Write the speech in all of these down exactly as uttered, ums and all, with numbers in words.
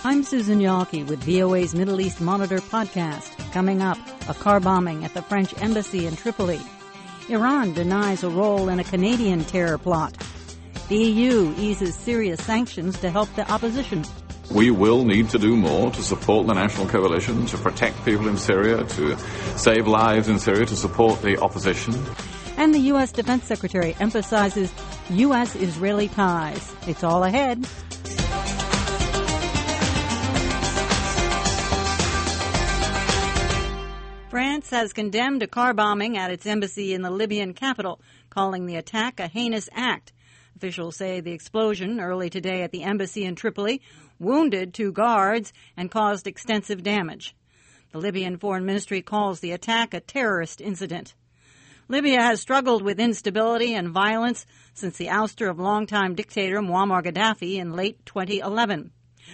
I'm Susan Yawkey with V O A's Middle East Monitor podcast. Coming up, a car bombing at the French embassy in Tripoli. Iran denies a role in a Canadian terror plot. The E U eases Syria sanctions to help the opposition. We will need to do more to support the national coalition, to protect people in Syria, to save lives in Syria, to support the opposition. And the U S Defense Secretary emphasizes U S-Israeli ties. It's all ahead. France has condemned a car bombing at its embassy in the Libyan capital, calling the attack a heinous act. Officials say the explosion early today at the embassy in Tripoli wounded two guards and caused extensive damage. The Libyan Foreign Ministry calls the attack a terrorist incident. Libya has struggled with instability and violence since the ouster of longtime dictator Muammar Gaddafi in late twenty eleven.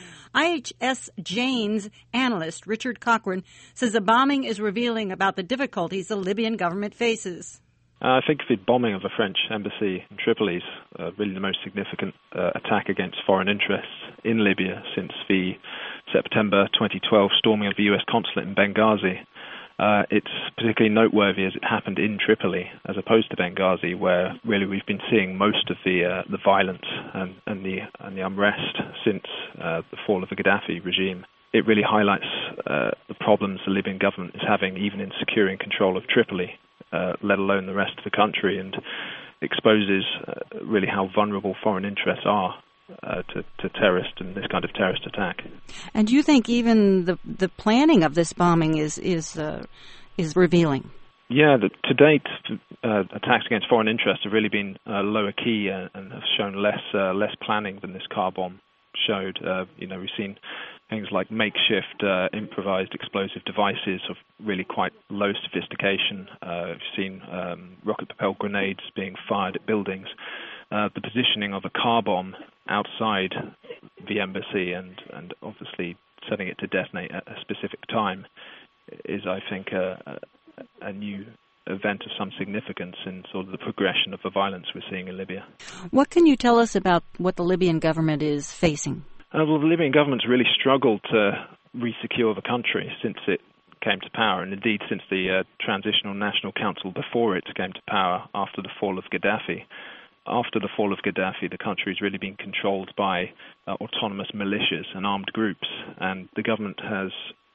I H S Jane's analyst Richard Cochran says the bombing is revealing about the difficulties the Libyan government faces. Uh, I think the bombing of a French embassy in Tripoli is uh, really the most significant uh, attack against foreign interests in Libya since the September twenty twelve storming of the U S consulate in Benghazi. Uh, it's particularly noteworthy as it happened in Tripoli, as opposed to Benghazi, where really we've been seeing most of the uh, the violence and, and the and the unrest since uh, the fall of the Gaddafi regime. It really highlights uh, the problems the Libyan government is having, even in securing control of Tripoli, uh, let alone the rest of the country, and exposes uh, really how vulnerable foreign interests are Uh, to, to terrorists and this kind of terrorist attack. And do you think even the the planning of this bombing is is uh, is revealing? Yeah, the, to date, uh, attacks against foreign interests have really been uh, lower key uh, and have shown less uh, less planning than this car bomb showed. Uh, you know, we've seen things like makeshift uh, improvised explosive devices of really quite low sophistication. Uh, we've seen um, rocket-propelled grenades being fired at buildings. Uh, the positioning of a car bomb outside the embassy and, and obviously setting it to detonate at a specific time is, I think, a, a, a new event of some significance in sort of the progression of the violence we're seeing in Libya. What can you tell us about what the Libyan government is facing? Uh, well, the Libyan government's really struggled to re-secure the country since it came to power, and indeed since the uh, Transitional National Council before it came to power after the fall of Gaddafi. After the fall of Gaddafi, the country has really been controlled by uh, autonomous militias and armed groups, and the government has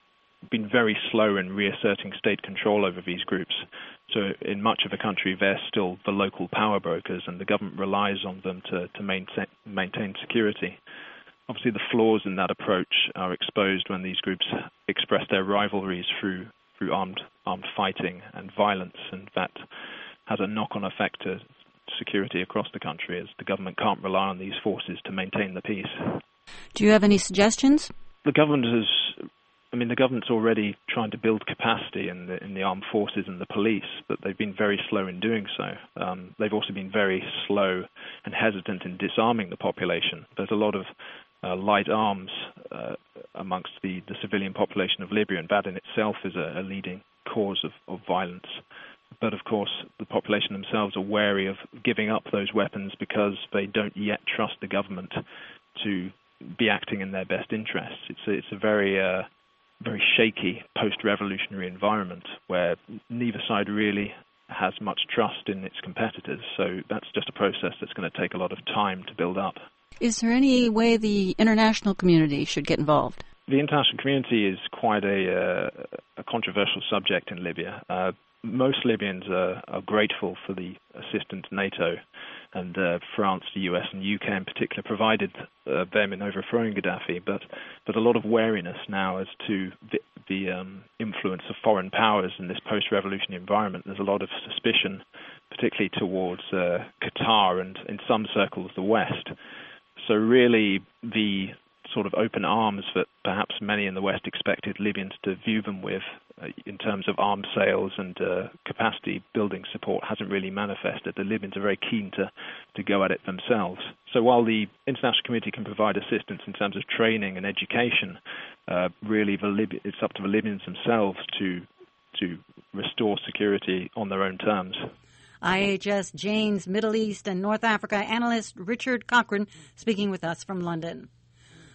been very slow in reasserting state control over these groups. So in much of the country, they're still the local power brokers, and the government relies on them to, to maintain, maintain security. Obviously, the flaws in that approach are exposed when these groups express their rivalries through, through armed, armed fighting and violence, and that has a knock-on effect to security across the country, as the government can't rely on these forces to maintain the peace. Do you have any suggestions? The government has, I mean, the government's already trying to build capacity in the in the armed forces and the police, but they've been very slow in doing so. Um, they've also been very slow and hesitant in disarming the population. There's a lot of uh, light arms uh, amongst the, the civilian population of Libya, and that in itself is a, a leading cause of, of violence. But, of course, the population themselves are wary of giving up those weapons because they don't yet trust the government to be acting in their best interests. It's a, it's a very, uh, very shaky post-revolutionary environment where neither side really has much trust in its competitors. So that's just a process that's going to take a lot of time to build up. Is there any way the international community should get involved? The international community is quite a, uh, a controversial subject in Libya. Uh, Most Libyans are, are grateful for the assistance NATO and uh, France, the U S and U K in particular provided uh, them in overthrowing Gaddafi, but but a lot of wariness now as to the, the um, influence of foreign powers in this post-revolutionary environment. There's a lot of suspicion, particularly towards uh, Qatar and in some circles the West. So really the sort of open arms that perhaps many in the West expected Libyans to view them with uh, in terms of arms sales and uh, capacity building support hasn't really manifested. The Libyans are very keen to, to go at it themselves. So while the international community can provide assistance in terms of training and education, uh, really the Lib- it's up to the Libyans themselves to to restore security on their own terms. I H S Jane's Middle East and North Africa analyst Richard Cochran speaking with us from London.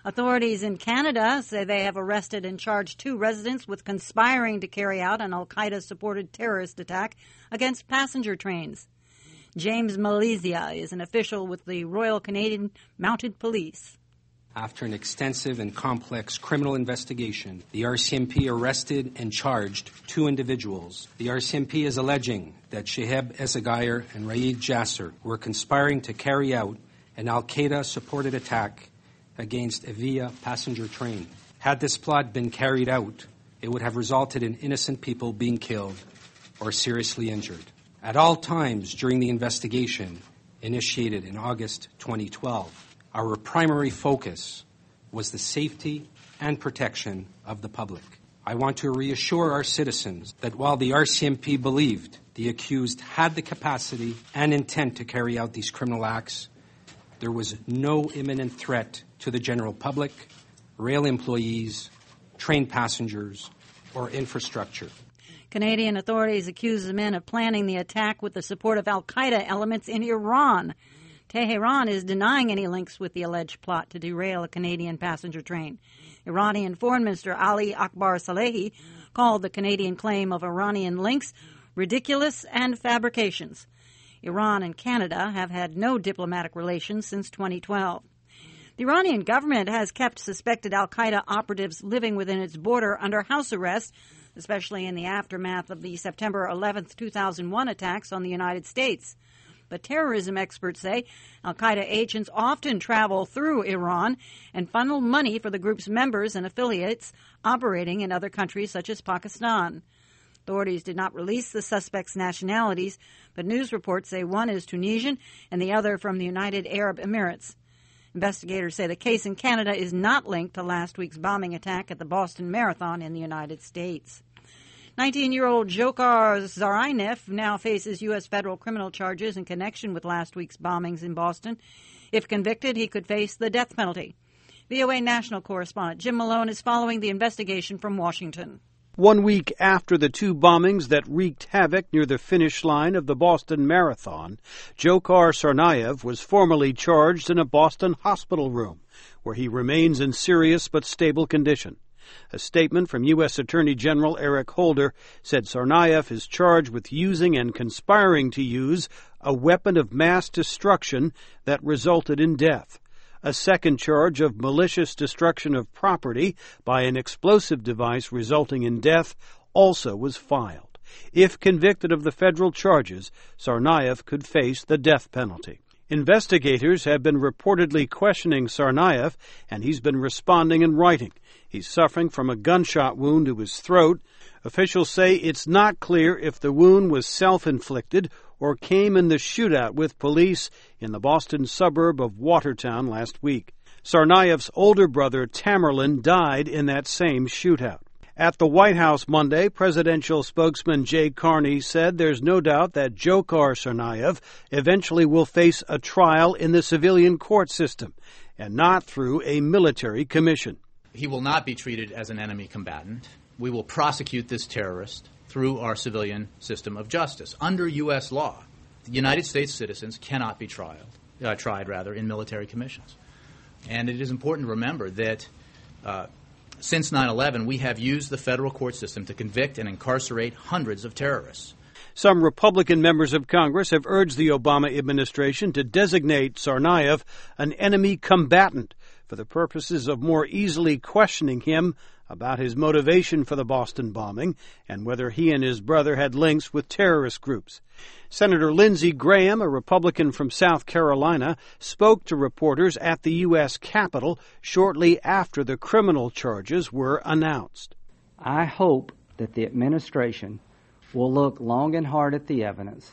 Authorities in Canada say they have arrested and charged two residents with conspiring to carry out an al-Qaeda-supported terrorist attack against passenger trains. James Malaysia is an official with the Royal Canadian Mounted Police. After an extensive and complex criminal investigation, the R C M P arrested and charged two individuals. The R C M P is alleging that Shehab Esagayr and Raid Jasser were conspiring to carry out an al-Qaeda-supported attack against a Via passenger train. Had this plot been carried out, it would have resulted in innocent people being killed or seriously injured. At all times during the investigation, initiated in August twenty twelve, our primary focus was the safety and protection of the public. I want to reassure our citizens that while the R C M P believed the accused had the capacity and intent to carry out these criminal acts, there was no imminent threat to the general public, rail employees, train passengers, or infrastructure. Canadian authorities accuse the men of planning the attack with the support of al-Qaeda elements in Iran. Tehran is denying any links with the alleged plot to derail a Canadian passenger train. Iranian Foreign Minister Ali Akbar Salehi called the Canadian claim of Iranian links ridiculous and fabrications. Iran and Canada have had no diplomatic relations since twenty twelve. The Iranian government has kept suspected al-Qaeda operatives living within its border under house arrest, especially in the aftermath of the September eleventh, two thousand one attacks on the United States. But terrorism experts say al-Qaeda agents often travel through Iran and funnel money for the group's members and affiliates operating in other countries such as Pakistan. Authorities did not release the suspects' nationalities, but news reports say one is Tunisian and the other from the United Arab Emirates. Investigators say the case in Canada is not linked to last week's bombing attack at the Boston Marathon in the United States. nineteen-year-old Dzhokhar Tsarnaev now faces U S federal criminal charges in connection with last week's bombings in Boston. If convicted, he could face the death penalty. V O A national correspondent Jim Malone is following the investigation from Washington. One week after the two bombings that wreaked havoc near the finish line of the Boston Marathon, Dzhokhar Tsarnaev was formally charged in a Boston hospital room, where he remains in serious but stable condition. A statement from U S Attorney General Eric Holder said Tsarnaev is charged with using and conspiring to use a weapon of mass destruction that resulted in death. A second charge of malicious destruction of property by an explosive device resulting in death also was filed. If convicted of the federal charges, Tsarnaev could face the death penalty. Investigators have been reportedly questioning Tsarnaev, and he's been responding in writing. He's suffering from a gunshot wound to his throat. Officials say it's not clear if the wound was self-inflicted or came in the shootout with police in the Boston suburb of Watertown last week. Tsarnaev's older brother, Tamerlan, died in that same shootout. At the White House Monday, presidential spokesman Jay Carney said there's no doubt that Dzhokhar Tsarnaev eventually will face a trial in the civilian court system and not through a military commission. He will not be treated as an enemy combatant. We will prosecute this terrorist through our civilian system of justice. Under U S law, the United States citizens cannot be tried, uh, tried rather, in military commissions. And it is important to remember that uh, since nine eleven, we have used the federal court system to convict and incarcerate hundreds of terrorists. Some Republican members of Congress have urged the Obama administration to designate Tsarnaev an enemy combatant for the purposes of more easily questioning him about his motivation for the Boston bombing and whether he and his brother had links with terrorist groups. Senator Lindsey Graham, a Republican from South Carolina, spoke to reporters at the U S Capitol shortly after the criminal charges were announced. I hope that the administration will look long and hard at the evidence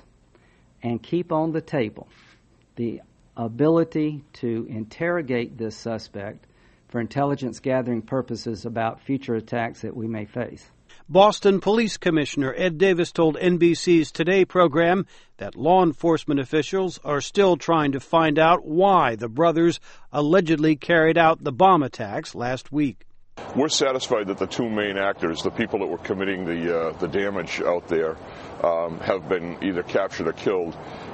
and keep on the table the ability to interrogate this suspect for intelligence gathering purposes about future attacks that we may face. Boston Police Commissioner Ed Davis told N B C's Today program that law enforcement officials are still trying to find out why the brothers allegedly carried out the bomb attacks last week. We're satisfied that the two main actors, the people that were committing the uh, the damage out there, um, have been either captured or killed.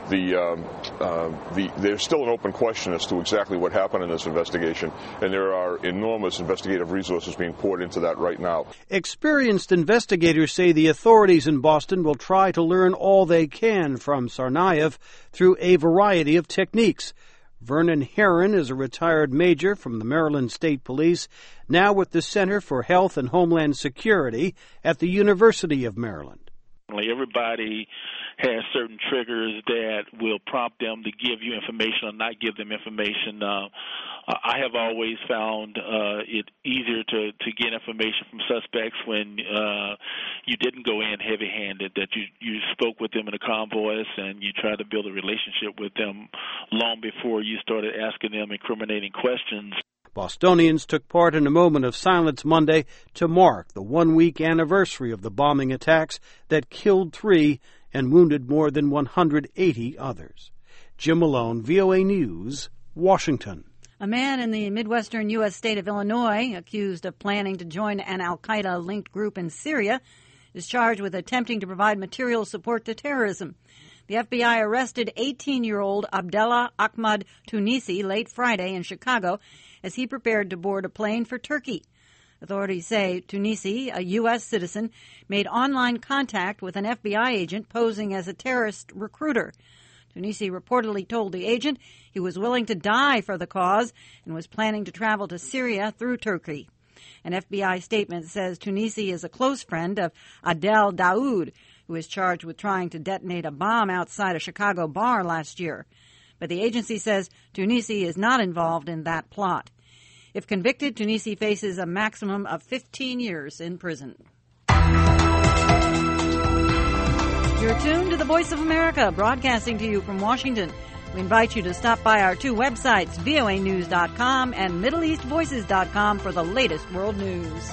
the, um, uh, the there's still an open question as to exactly what happened in this investigation, and there are enormous investigative resources being poured into that right now. Experienced investigators say the authorities in Boston will try to learn all they can from Tsarnaev through a variety of techniques. Vernon Herron is a retired major from the Maryland State Police, now with the Center for Health and Homeland Security at the University of Maryland. Everybody has certain triggers that will prompt them to give you information or not give them information. Uh, I have always found uh, it easier to, to get information from suspects when uh, you didn't go in heavy-handed, that you, you spoke with them in a calm voice and you tried to build a relationship with them long before you started asking them incriminating questions. Bostonians took part in a moment of silence Monday to mark the one-week anniversary of the bombing attacks that killed three and wounded more than one hundred eighty others. Jim Malone, V O A News, Washington. A man in the midwestern U S state of Illinois, accused of planning to join an al-Qaeda-linked group in Syria, is charged with attempting to provide material support to terrorism. The F B I arrested eighteen-year-old Abdallah Ahmad Tunisi late Friday in Chicago as he prepared to board a plane for Turkey. Authorities say Tunisi, a U S citizen, made online contact with an F B I agent posing as a terrorist recruiter. Tunisi reportedly told the agent he was willing to die for the cause and was planning to travel to Syria through Turkey. An F B I statement says Tunisi is a close friend of Adel Daoud, who is charged with trying to detonate a bomb outside a Chicago bar last year. But the agency says Tunisi is not involved in that plot. If convicted, Tunisi faces a maximum of fifteen years in prison. You're tuned to the Voice of America, broadcasting to you from Washington. We invite you to stop by our two websites, V O A news dot com and Middle East Voices dot com, for the latest world news.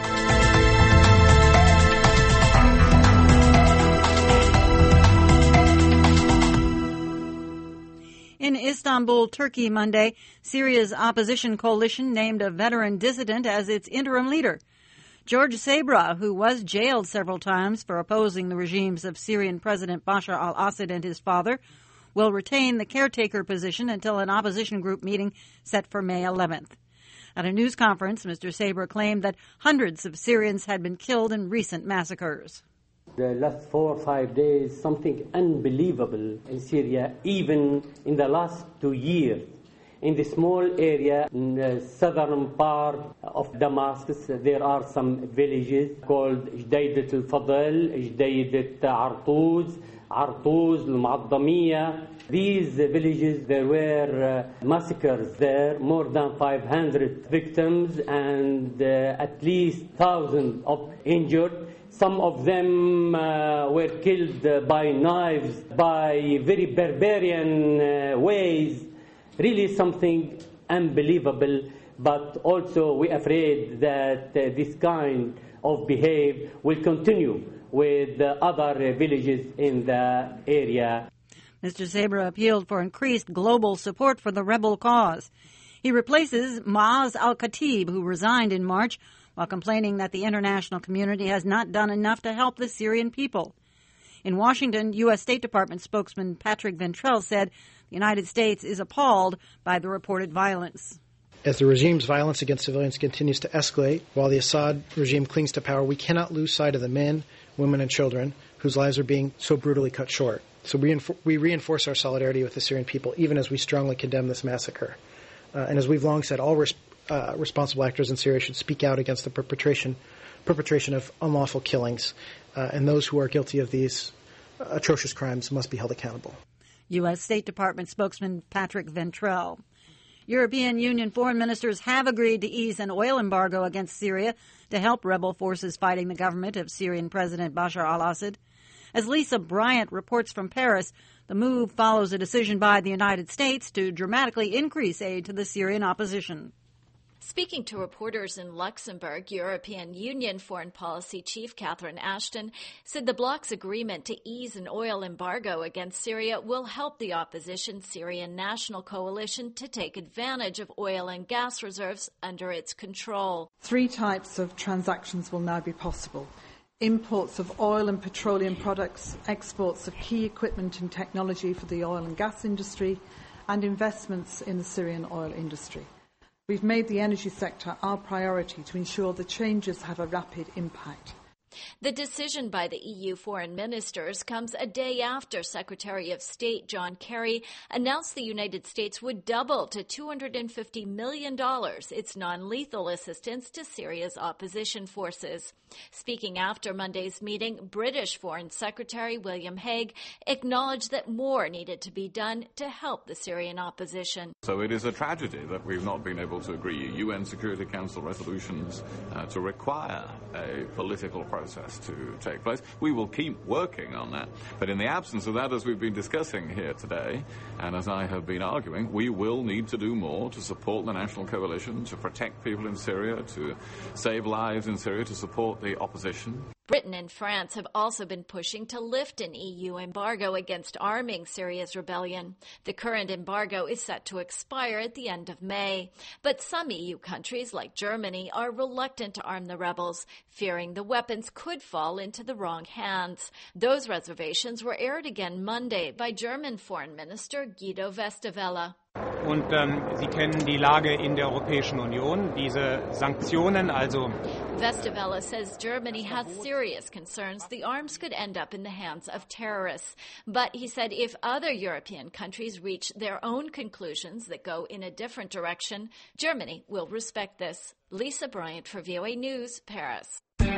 In Istanbul, Turkey, Monday, Syria's opposition coalition named a veteran dissident as its interim leader. George Sabra, who was jailed several times for opposing the regimes of Syrian President Bashar al-Assad and his father, will retain the caretaker position until an opposition group meeting set for May eleventh. At a news conference, Mister Sabra claimed that hundreds of Syrians had been killed in recent massacres. The last four or five days, something unbelievable in Syria, even in the last two years. In the small area in the southern part of Damascus, there are some villages called Jdeidit al-Fadl, Jdeidit Artuz, Artuz, Al-Mu'addamiyya. These villages, there were uh, massacres there, more than five hundred victims and uh, at least one thousand of injured. Some of them uh, were killed uh, by knives, by very barbarian uh, ways. Really something unbelievable, but also we're afraid that uh, this kind of behavior will continue with the other uh, villages in the area. Mister Sabra appealed for increased global support for the rebel cause. He replaces Maaz al-Khatib, who resigned in March, while complaining that the international community has not done enough to help the Syrian people. In Washington, U S State Department spokesman Patrick Ventrell said the United States is appalled by the reported violence. As the regime's violence against civilians continues to escalate, while the Assad regime clings to power, we cannot lose sight of the men, women, and children whose lives are being so brutally cut short. So we, inf- we reinforce our solidarity with the Syrian people, even as we strongly condemn this massacre. Uh, and as we've long said, all res- uh, responsible actors in Syria should speak out against the perpetration perpetration of unlawful killings, uh, and those who are guilty of these uh, atrocious crimes must be held accountable. U S State Department spokesman Patrick Ventrell. European Union foreign ministers have agreed to ease an oil embargo against Syria to help rebel forces fighting the government of Syrian President Bashar al-Assad. As Lisa Bryant reports from Paris, the move follows a decision by the United States to dramatically increase aid to the Syrian opposition. Speaking to reporters in Luxembourg, European Union Foreign Policy Chief Catherine Ashton said the bloc's agreement to ease an oil embargo against Syria will help the opposition Syrian National Coalition to take advantage of oil and gas reserves under its control. Three types of transactions will now be possible. imports of oil and petroleum products, exports of key equipment and technology for the oil and gas industry, and investments in the Syrian oil industry. We've made the energy sector our priority to ensure the changes have a rapid impact. The decision by the E U foreign ministers comes a day after Secretary of State John Kerry announced the United States would double to two hundred fifty million dollars its non-lethal assistance to Syria's opposition forces. Speaking after Monday's meeting, British Foreign Secretary William Hague acknowledged that more needed to be done to help the Syrian opposition. So it is a tragedy that we've not been able to agree U N Security Council resolutions uh, to require a political process to take place. We will keep working on that. But in the absence of that, as we've been discussing here today, and as I have been arguing, we will need to do more to support the national coalition, to protect people in Syria, to save lives in Syria, to support the opposition. Britain and France have also been pushing to lift an E U embargo against arming Syria's rebellion. The current embargo is set to expire at the end of May. But some E U countries, like Germany, are reluctant to arm the rebels, fearing the weapons could fall into the wrong hands. Those reservations were aired again Monday by German Foreign Minister Guido Westerwelle. Und ähm, Sie kennen die Lage in der Europäischen Union. Diese Sanktionen, also Westerwelle says Germany has serious concerns the arms could end up in the hands of terrorists. But he said if other European countries reach their own conclusions that go in a different direction, Germany will respect this. Lisa Bryant for V O A News, Paris.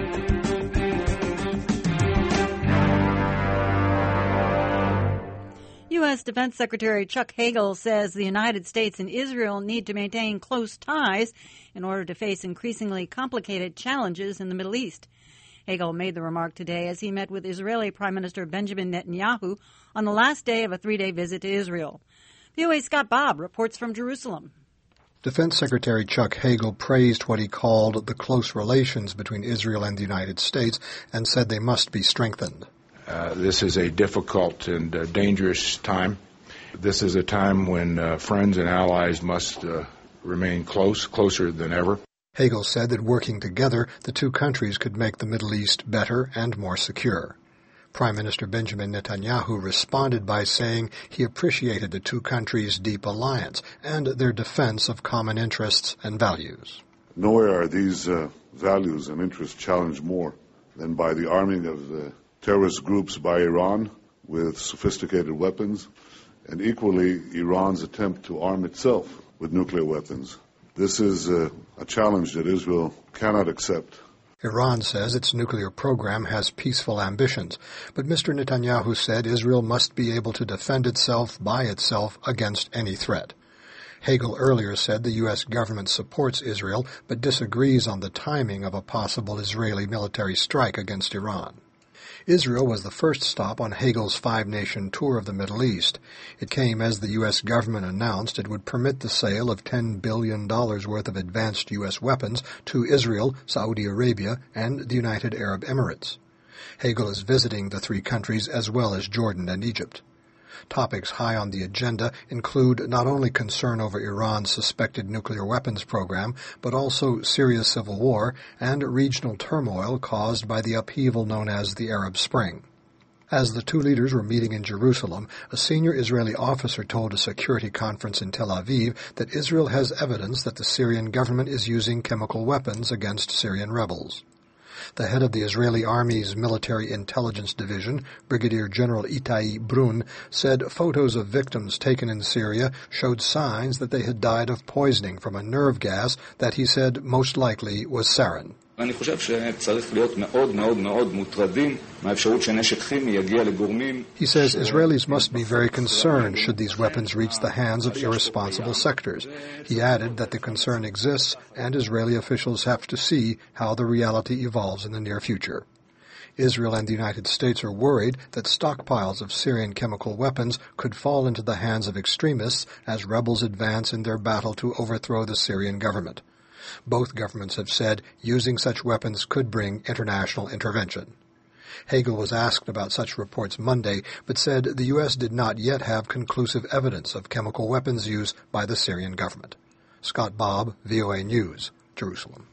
U S Defense Secretary Chuck Hagel says the United States and Israel need to maintain close ties in order to face increasingly complicated challenges in the Middle East. Hagel made the remark today as he met with Israeli Prime Minister Benjamin Netanyahu on the last day of a three-day visit to Israel. V O A's Scott Bobb reports from Jerusalem. Defense Secretary Chuck Hagel praised what he called the close relations between Israel and the United States and said they must be strengthened. Uh, this is a difficult and uh, dangerous time. This is a time when uh, friends and allies must uh, remain close, closer than ever. Hagel said that working together, the two countries could make the Middle East better and more secure. Prime Minister Benjamin Netanyahu responded by saying he appreciated the two countries' deep alliance and their defense of common interests and values. Nowhere are these uh, values and interests challenged more than by the arming of the terrorist groups by Iran with sophisticated weapons, and equally Iran's attempt to arm itself with nuclear weapons. This is a, a challenge that Israel cannot accept. Iran says its nuclear program has peaceful ambitions, but Mister Netanyahu said Israel must be able to defend itself by itself against any threat. Hagel earlier said the U S government supports Israel but disagrees on the timing of a possible Israeli military strike against Iran. Israel was the first stop on Hagel's five-nation tour of the Middle East. It came as the U S government announced it would permit the sale of ten billion dollars worth of advanced U S weapons to Israel, Saudi Arabia, and the United Arab Emirates. Hagel is visiting the three countries as well as Jordan and Egypt. Topics high on the agenda include not only concern over Iran's suspected nuclear weapons program, but also Syria's civil war and regional turmoil caused by the upheaval known as the Arab Spring. As the two leaders were meeting in Jerusalem, a senior Israeli officer told a security conference in Tel Aviv that Israel has evidence that the Syrian government is using chemical weapons against Syrian rebels. The head of the Israeli Army's Military Intelligence Division, Brigadier General Itai Brun, said photos of victims taken in Syria showed signs that they had died of poisoning from a nerve gas that he said most likely was sarin. אני חושב שצריך להיות מאוד מאוד מאוד מוטרדים מהאפשרות שנשק כימי יגיע לגורמים. He says Israelis must be very concerned should these weapons reach the hands of irresponsible sectors. He added that the concern exists and Israeli officials have to see how the reality evolves in the near future. Israel and the United States are worried that stockpiles of Syrian chemical weapons could fall into the hands of extremists as rebels advance in their battle to overthrow the Syrian government. Both governments have said using such weapons could bring international intervention. Hagel was asked about such reports Monday, but said the U S did not yet have conclusive evidence of chemical weapons use by the Syrian government. Scott Bobb, V O A News, Jerusalem.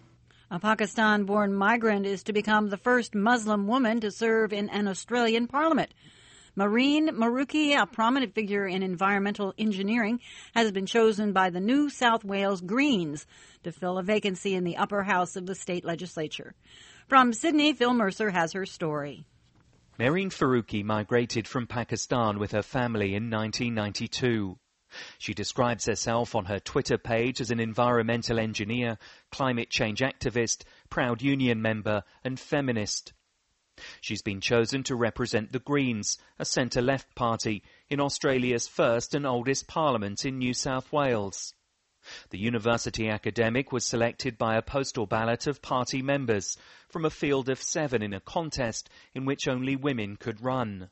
A Pakistan-born migrant is to become the first Muslim woman to serve in an Australian parliament. Marine Faruqi, a prominent figure in environmental engineering, has been chosen by the New South Wales Greens to fill a vacancy in the upper house of the state legislature. From Sydney, Phil Mercer has her story. Marine Faruqi migrated from Pakistan with her family in nineteen ninety-two. She describes herself on her Twitter page as an environmental engineer, climate change activist, proud union member and feminist. She's been chosen to represent the Greens, a centre-left party, in Australia's first and oldest parliament in New South Wales. The university academic was selected by a postal ballot of party members from a field of seven in a contest in which only women could run.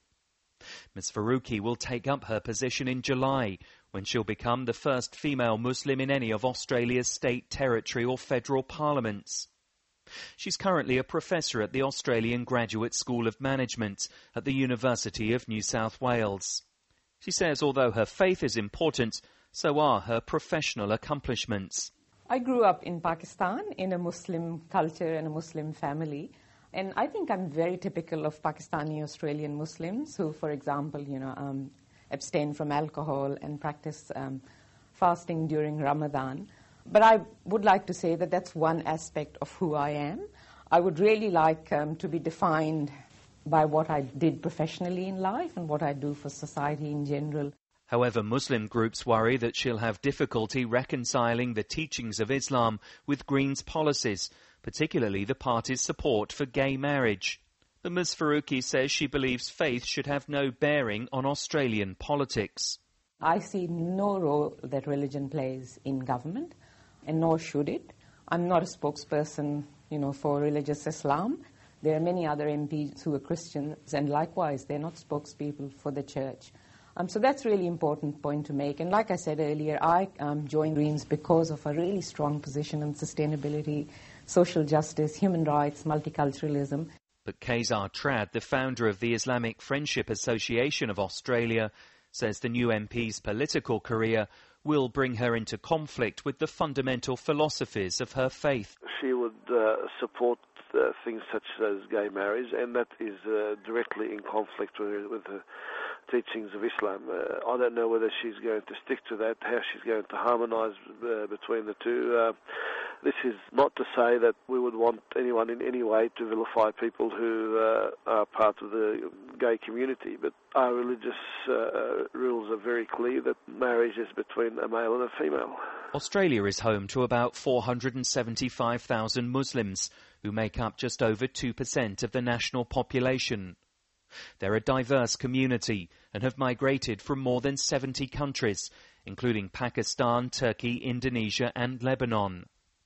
Miz Faruqi will take up her position in July, when she'll become the first female Muslim in any of Australia's state, territory or federal parliaments. She's currently a professor at the Australian Graduate School of Management at the University of New South Wales. She says although her faith is important, so are her professional accomplishments. I grew up in Pakistan in a Muslim culture and a Muslim family. And I think I'm very typical of Pakistani Australian Muslims who, for example, you know, um, abstain from alcohol and practice um, fasting during Ramadan. But I would like to say that that's one aspect of who I am. I would really like um, to be defined by what I did professionally in life and what I do for society in general. However, Muslim groups worry that she'll have difficulty reconciling the teachings of Islam with Greens' policies, particularly the party's support for gay marriage. But Miz Faruqi says she believes faith should have no bearing on Australian politics. I see no role that religion plays in government, and nor should it. I'm not a spokesperson, you know, for religious Islam. There are many other M Ps who are Christians, and likewise, they're not spokespeople for the church. Um, so that's a really important point to make. And like I said earlier, I um, joined Greens because of a really strong position on sustainability, social justice, human rights, multiculturalism. But Kazar Trad, the founder of the Islamic Friendship Association of Australia, says the new M P's political career will bring her into conflict with the fundamental philosophies of her faith. She would uh, support uh, things such as gay marriage, and that is uh, directly in conflict with, with the teachings of Islam. Uh, I don't know whether she's going to stick to that, how she's going to harmonise uh, between the two. Uh, This is not to say that we would want anyone in any way to vilify people who uh, are part of the gay community, but our religious uh, rules are very clear that marriage is between a male and a female. Australia is home to about four hundred seventy-five thousand Muslims, who make up just over two percent of the national population. They're a diverse community and have migrated from more than seventy countries, including Pakistan, Turkey, Indonesia and Lebanon.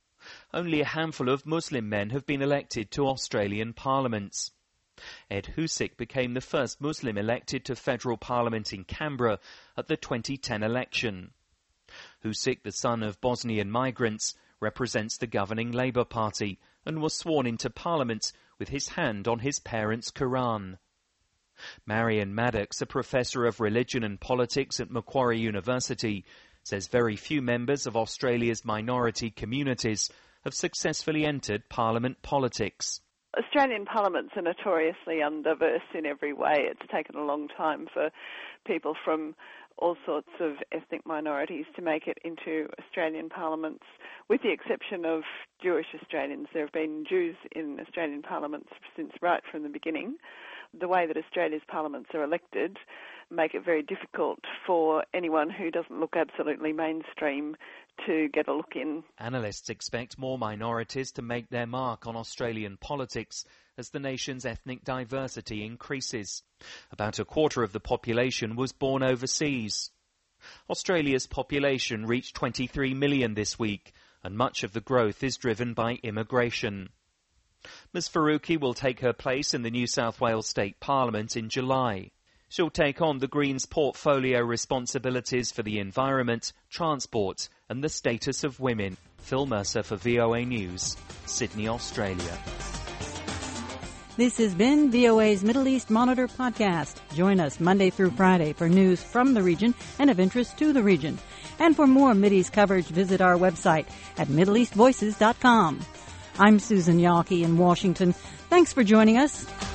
Only a handful of Muslim men have been elected to Australian parliaments. Ed Husic became the first Muslim elected to federal parliament in Canberra at the twenty ten election. Husic, the son of Bosnian migrants, represents the governing Labour Party and was sworn into parliament with his hand on his parents' Quran. Marion Maddox, a professor of religion and politics at Macquarie University, says very few members of Australia's minority communities have successfully entered parliament politics. Australian parliaments are notoriously undiverse in every way. It's taken a long time for people from all sorts of ethnic minorities to make it into Australian parliaments, with the exception of Jewish Australians. There have been Jews in Australian parliaments since right from the beginning. The way that Australia's parliaments are elected make it very difficult for anyone who doesn't look absolutely mainstream to get a look in. Analysts expect more minorities to make their mark on Australian politics as the nation's ethnic diversity increases. About a quarter of the population was born overseas. Australia's population reached twenty-three million this week, and much of the growth is driven by immigration. Miz Faruqi will take her place in the New South Wales State Parliament in July. She'll take on the Greens' portfolio responsibilities for the environment, transport and the status of women. Phil Mercer for V O A News, Sydney, Australia. This has been V O A's Middle East Monitor podcast. Join us Monday through Friday for news from the region and of interest to the region. And for more Mideast coverage, visit our website at middle east voices dot com. I'm Susan Yawkey in Washington. Thanks for joining us.